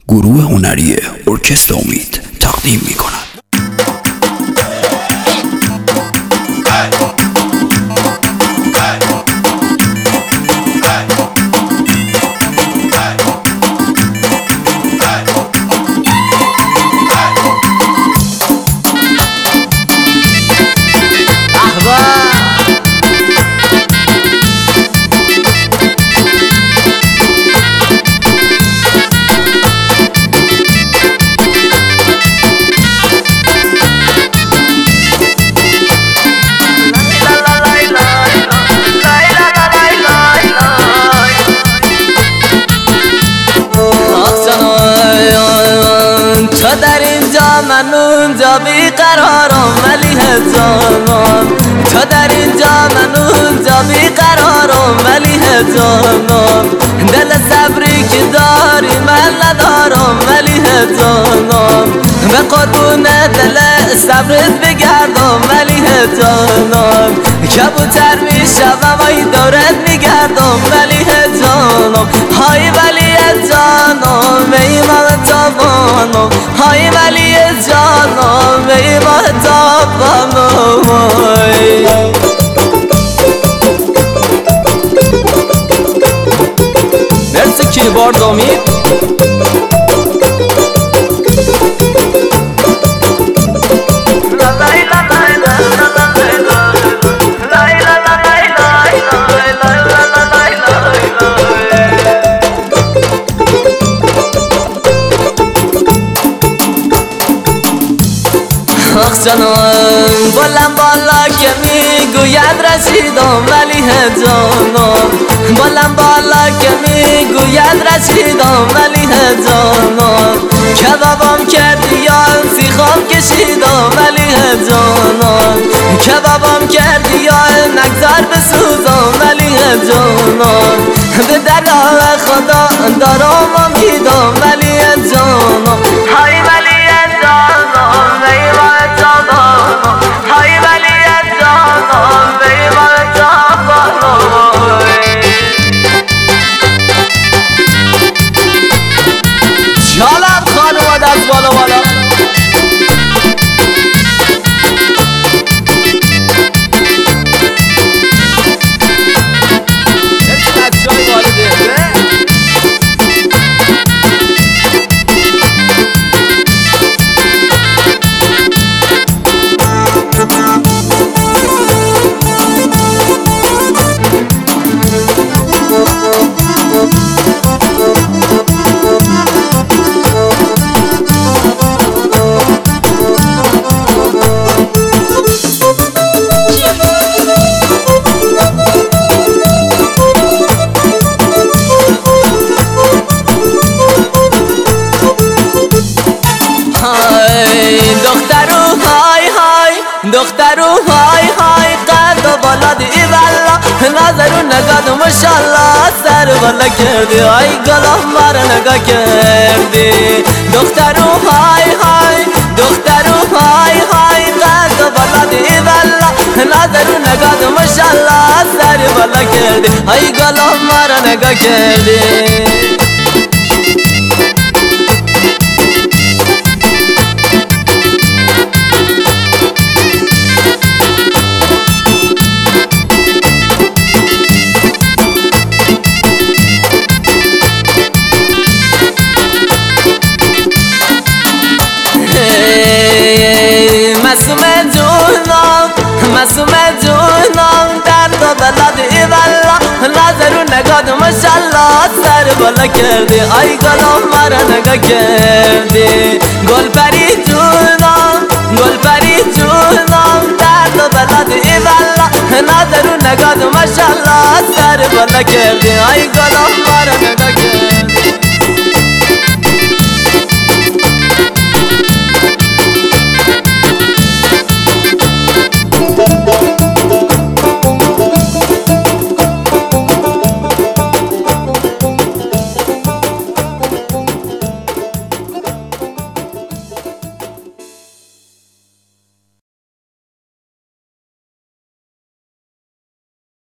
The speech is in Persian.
گروه هنری ارکستر امید تقدیم می‌کند. تو در اینجا من اونجا بیقرارم ولی هجانم، تو در اینجا من اونجا بیقرارم ولی هجانم، دل صبری که داری من ندارم ولی هجانم، به قربون دل صبرت بگردم ولی هجانم، کبوتر میشوم ای دورت میگردم ولی هجانم، های ولی هجانم ایمان تابانم، های ولی جانم ایمان تابانم. مرسی کیبورد امید. آخ جانم بلند بالا که میگوید رسیدم ولی هجانم، بلند بالا که میگوید رسیدم ولی هجانم، کبابم کردی یا سیخم کشیدم ولی هجانم، کبابم کردی یا نگذار بسوزم ولی هجانم، به درگاه خدا دارم امیدم ولی هجانم، های ولی هجانم ایمان تابانم، های ولی هجانم ایمان تابانم. جالب خانواده از بالا بالا دخترو های های قد و بالا دی والا نظر و نگاه ماشاءالله سر بالا کردی ای گلم مار نگاه کردی، دخترو های های دخترو های های قد و بالا دی والا نظر و نگاه ماشاءالله سر بالا کردی ای گلم مار نگاه کردی. معصوم جونم درد و بلد ای والا نظر و نگاه ماشاءالله سر بالا کردی ای گلم مرا نگاه کردی، گل پری جونم گل پری جونم درد و بلد ای والا نظر و نگاه ماشاءالله سر بالا کردی ای گلم مرا نگاه کردی.